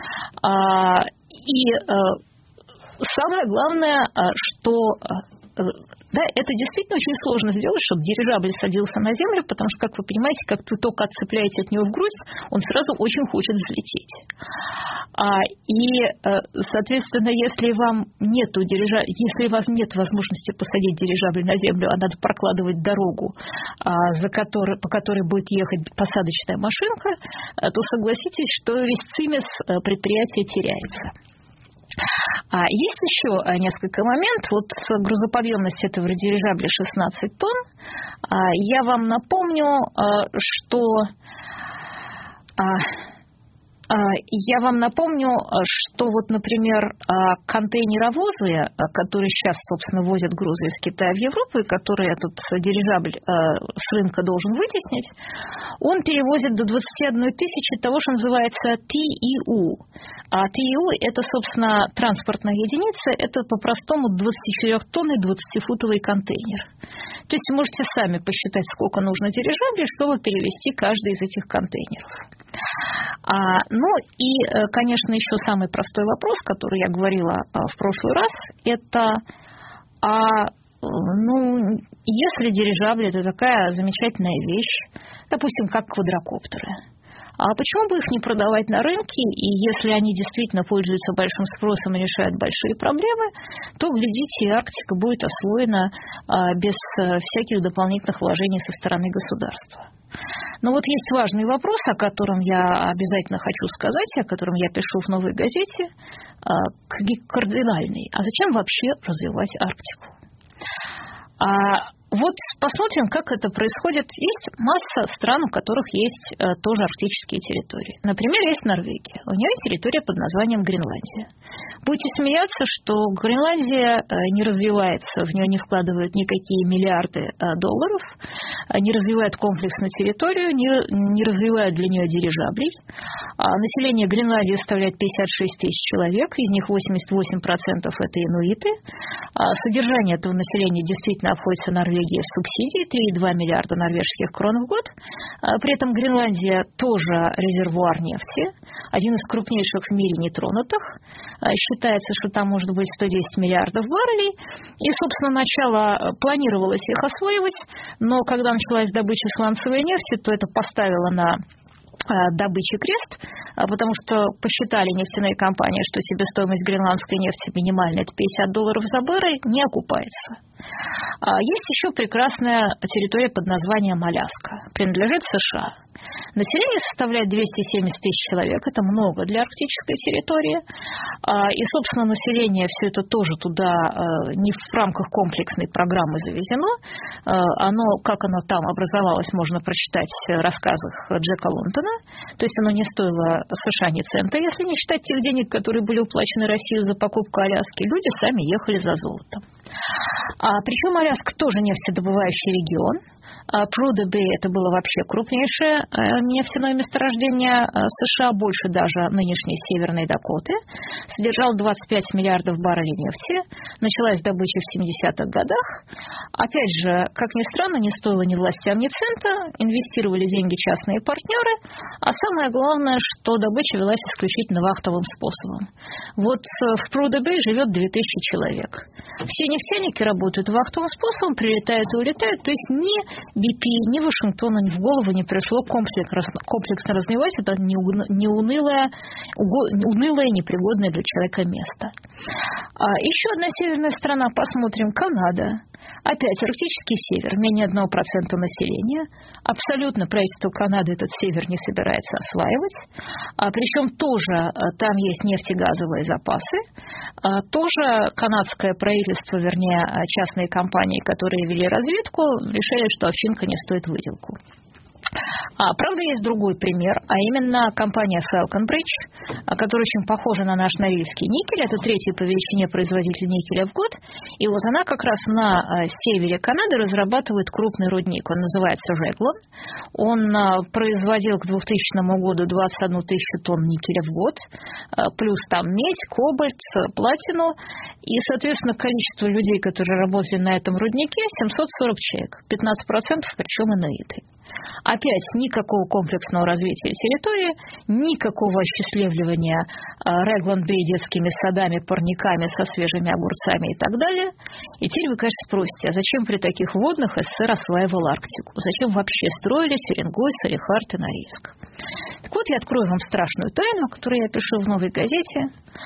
И самое главное, что... Да, это действительно очень сложно сделать, чтобы дирижабль садился на землю, потому что, как вы понимаете, как вы только отцепляете от него в грудь, он сразу очень хочет взлететь. А, и, соответственно, если вам нету дирижабля, если у вас нет возможности посадить дирижабль на землю, а надо прокладывать дорогу, а, за которой, по которой будет ехать посадочная машинка, то согласитесь, что весь цимис предприятия теряется. А есть еще несколько моментов. Вот грузоподъемность этого дирижабля шестнадцать тонн. Я вам напомню, что... Я вам напомню, что вот, например, контейнеровозы, которые сейчас, собственно, возят грузы из Китая в Европу, и которые этот дирижабль с рынка должен вытеснить, он перевозит до двадцати одной тысячи того, что называется ти и у. А ти и у – это, собственно, транспортная единица, это по-простому двадцатичетырёхтонный двадцатифутовый контейнер. То есть можете сами посчитать, сколько нужно дирижаблей, чтобы перевезти каждый из этих контейнеров. А, ну и, конечно, еще самый простой вопрос, который я говорила в прошлый раз, это, а, ну, если дирижабли – это такая замечательная вещь, допустим, как квадрокоптеры, а почему бы их не продавать на рынке, и если они действительно пользуются большим спросом и решают большие проблемы, то, глядите, и Арктика будет освоена а, без всяких дополнительных вложений со стороны государства. Но вот есть важный вопрос, о котором я обязательно хочу сказать, о котором я пишу в «Новой газете», кардинальный. А зачем вообще развивать Арктику? А вот посмотрим, как это происходит. Есть масса стран, у которых есть э, тоже арктические территории. Например, есть Норвегия. У нее есть территория под названием Гренландия. Будете смеяться, что Гренландия э, не развивается, в нее не вкладывают никакие миллиарды э, долларов, э, не развивают комплексную территорию, не, не развивают для нее дирижаблей. А население Гренландии составляет пятьдесят шесть тысяч человек, из них восемьдесят восемь процентов это инуиты. А содержание этого населения действительно обходится Норвегии в субсидии, три и два миллиарда норвежских крон в год. При этом Гренландия тоже резервуар нефти, один из крупнейших в мире нетронутых. Считается, что там может быть сто десять миллиардов баррелей. И, собственно, начало планировалось их освоивать, но когда началась добыча сланцевой нефти, то это поставило на добычи крест, потому что посчитали нефтяные компании, что себестоимость гренландской нефти минимальная, это пятьдесят долларов за баррель, не окупается. Есть еще прекрасная территория под названием Аляска. Принадлежит США. Население составляет двести семьдесят тысяч человек. Это много для арктической территории. И, собственно, население все это тоже туда не в рамках комплексной программы завезено. Оно, как оно там образовалось, можно прочитать в рассказах Джека Лондона. То есть оно не стоило США ни цента, если не считать тех денег, которые были уплачены России за покупку Аляски. Люди сами ехали за золотом. А, причем Аляска тоже нефтедобывающий регион. Пруда Бэй – это было вообще крупнейшее нефтяное месторождение США, больше даже нынешней Северной Дакоты. Содержал двадцать пять миллиардов баррелей нефти. Началась добыча в семидесятых годах. Опять же, как ни странно, не стоило ни властям, ни цента. Инвестировали деньги частные партнеры. А самое главное, что добыча велась исключительно вахтовым способом. Вот в Пруда Бэй живет две тысячи человек. Все нефтяники работают вахтовым способом, прилетают и улетают. То есть ни би пи, ни Вашингтону ни в голову не пришло комплексно, комплексно развивать это неунылое, унылое, непригодное для человека место. А еще одна северная страна, посмотрим, Канада. Опять арктический север, менее одного процента населения. Абсолютно правительство Канады этот север не собирается осваивать. А, причем тоже там есть нефтегазовые запасы. А, тоже канадское правительство, вернее, частные компании, которые вели разведку, решили, что овчинка не стоит выделку. А, правда, есть другой пример, а именно компания Falconbridge, которая очень похожа на наш Норильский никель. Это третий по величине производитель никеля в год. И вот она как раз на севере Канады разрабатывает крупный рудник. Он называется Реглан. Он производил к двухтысячному году двадцать одну тысячу тонн никеля в год, плюс там медь, кобальт, платину. И, соответственно, количество людей, которые работали на этом руднике, семьсот сорок человек, пятнадцать процентов, причем иноиты. Опять никакого комплексного развития территории, никакого осчастливливания Реглан-Бэй детскими садами, парниками со свежими огурцами и так далее. И теперь вы, конечно, спросите, а зачем при таких водных СССР осваивал Арктику? Зачем вообще строились Уренгой, Салехард и Норильск? Так вот, я открою вам страшную тайну, которую я пишу в «Новой газете»,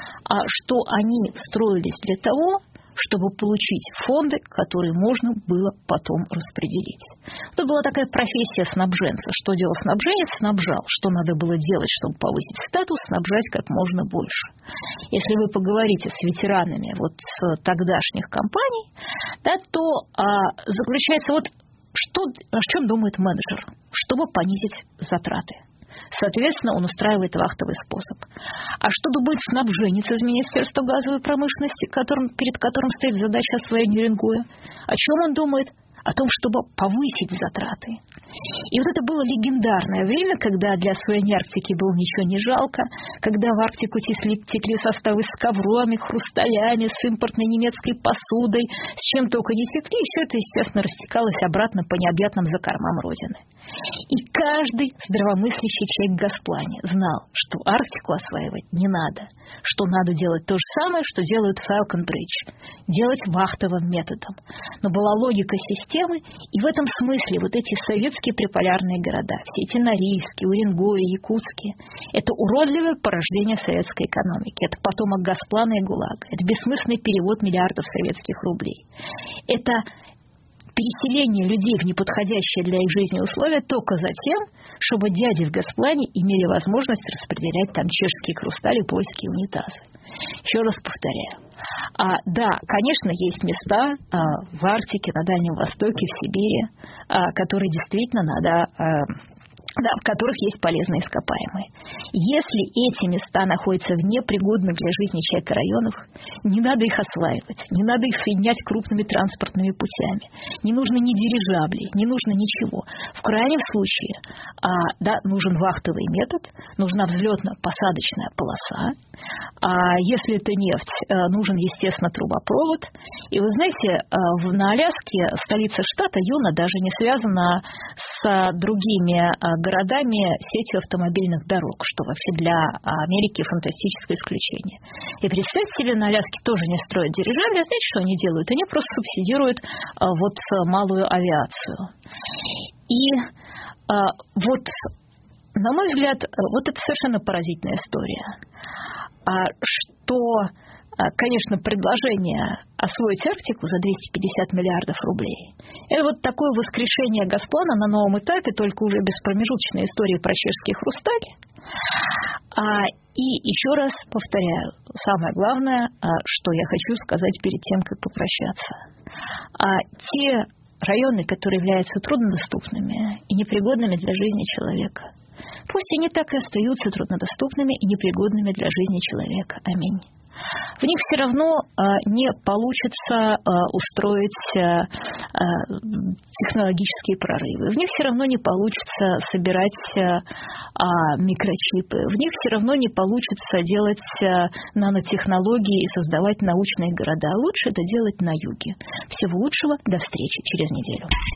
что они строились для того, чтобы получить фонды, которые можно было потом распределить. Это была такая профессия снабженца. Что делал снабженец? Снабжал. Что надо было делать, чтобы повысить статус? Снабжать как можно больше. Если вы поговорите с ветеранами вот с тогдашних компаний, да, то а, заключается вот что, о чем думает менеджер, чтобы понизить затраты. Соответственно, он устраивает вахтовый способ. А что думает снабженец из Министерства газовой промышленности, которым, перед которым стоит задача освоения Уренгоя? О чем он думает? О том, чтобы повысить затраты. И вот это было легендарное время, когда для освоения Арктики было ничего не жалко, когда в Арктику текли, текли составы с коврами, хрусталями, с импортной немецкой посудой, с чем только не текли, и все это, естественно, растекалось обратно по необъятным закормам Родины. И каждый здравомыслящий человек в Госплане знал, что Арктику осваивать не надо, что надо делать то же самое, что делают Falconbridge, делать вахтовым методом. Но была логика системы, и в этом смысле вот эти советские приполярные города, все эти Норильские, Уренгои, Якутские, это уродливое порождение советской экономики, это потомок Госплана и ГУЛАГа, это бессмысленный перевод миллиардов советских рублей. Это переселение людей в неподходящие для их жизни условия только за тем, чтобы дяди в Госплане имели возможность распределять там чешские хрустали, польские унитазы. Еще раз повторяю. А, да, конечно, есть места а, в Арктике, на Дальнем Востоке, в Сибири, а, которые действительно надо... А, Да, в которых есть полезные ископаемые. Если эти места находятся в непригодных для жизни человека районах, не надо их осваивать, не надо их соединять крупными транспортными путями, не нужно ни дирижаблей, не нужно ничего. В крайнем случае, а, да, нужен вахтовый метод, нужна взлетно-посадочная полоса. А если это нефть, нужен, естественно, трубопровод. И вы знаете, на Аляске столица штата Юна даже не связана с другими городами сетью автомобильных дорог, что вообще для Америки фантастическое исключение. И представьте себе, на Аляске тоже не строят дирижабли. Знаете, что они делают? Они просто субсидируют вот малую авиацию. И вот, на мой взгляд, вот это совершенно поразительная история. Что конечно, предложение освоить Арктику за двести пятьдесят миллиардов рублей. Это вот такое воскрешение Газплана на новом этапе, только уже без промежуточной истории про чешские хрустали. А, и еще раз повторяю, самое главное, что я хочу сказать перед тем, как попрощаться. А, те районы, которые являются труднодоступными и непригодными для жизни человека, пусть они так и остаются труднодоступными и непригодными для жизни человека. Аминь. В них все равно а, не получится а, устроить а, технологические прорывы. В них все равно не получится собирать а, микрочипы. В них все равно не получится делать а, нанотехнологии и создавать научные города. Лучше это делать на юге. Всего лучшего. До встречи через неделю.